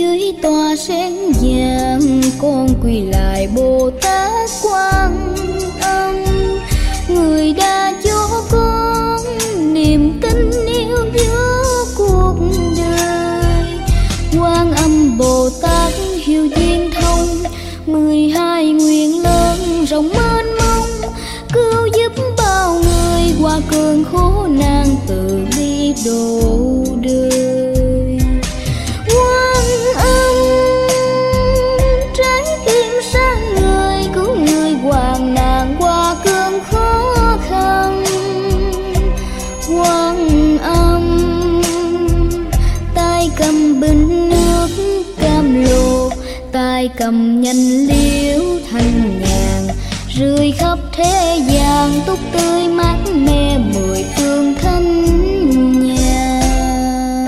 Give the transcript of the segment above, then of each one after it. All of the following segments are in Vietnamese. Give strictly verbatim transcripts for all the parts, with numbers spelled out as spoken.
Dưới tòa sen vàng con quỳ lại Bồ Tát Quan Âm, người đã cho con niềm tin yêu giữa cuộc đời. Quan Âm Bồ Tát hiếu duyên thông, mười hai nguyện lớn rộng mênh mông, cứu giúp bao người qua cơn khổ nạn, từ bi độ đời. Quan Âm trái tim sáng người, cứu người hoạn nạn qua cơn khó khăn. Quan Âm tay cầm bình nước cam lồ, tay cầm nhành liễu thanh nhàn, rơi khắp thế gian túc tươi mát mẻ mười phương thanh nhàn.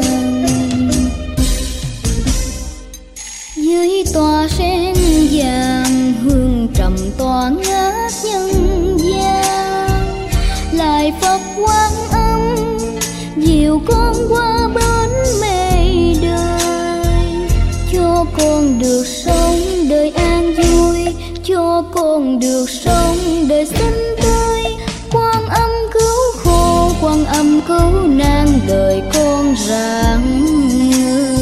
Dưới tòa sen vàng hương trầm tỏa ngát nhân gian, lại Phật Quan Âm dìu con qua bến mê đời, cho con được sống đời an vui, cho con được sống đời xinh tươi. Quan Âm cứu khổ, Quan Âm cứu nạn đời con rạng ngời.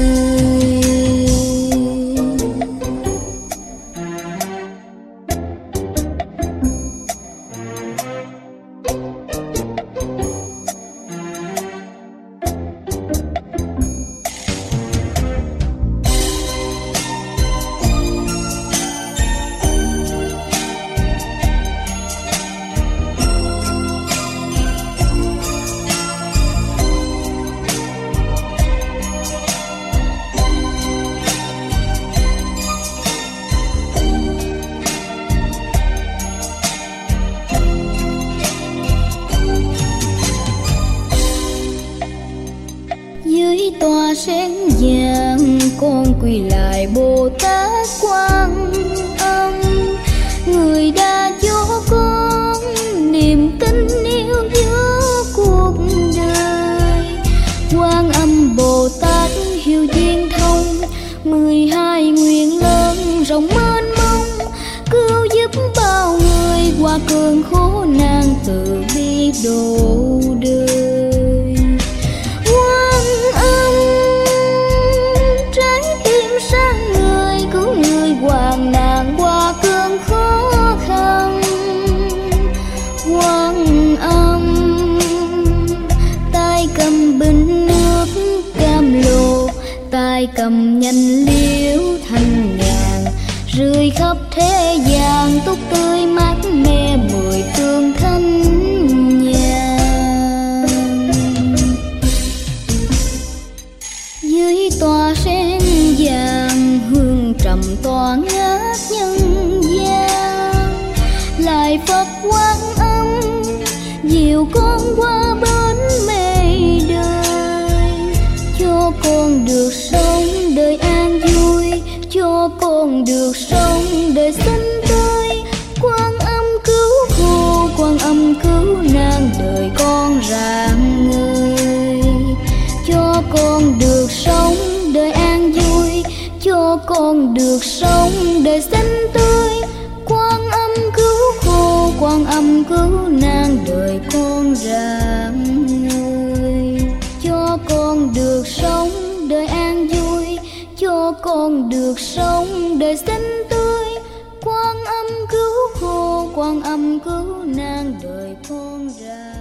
Dưới tòa sen vàng con quỳ lại Bồ Tát Quan Âm, người đã cho con niềm tin yêu giữa cuộc đời. Quan Âm Bồ Tát hiếu duyên thông, mười hai nguyện lớn rộng mênh mông, cứu giúp bao người qua cơn khổ nạn, từ bi độ đời. Hoạn nạn qua cơn khó khăn. Quan Âm tay cầm bình nước cam lồ, tay cầm nhành liễu thanh nhàn, rơi khắp thế gian túc tươi mát mẻ mười phương thanh nhàn. Dưới tòa sen vàng hương trầm tỏa ngát nhân gian, lại Phật Quan Âm dìu con qua bến mê đời, cho con được sống đời an vui, cho con được sống đời xinh tươi. Quan Âm cứu khổ, Quan Âm cứu nạn đời con rạng ngời, cho con được sống đời an vui, cho con được sống đời xinh tươi. Quan Âm cứu khổ, Quan Âm cứu nạn đời con rạng ngời, cho con được sống đời an vui, cho con được sống đời xinh tươi. Quan Âm cứu khổ, Quan Âm cứu nạn đời con rạng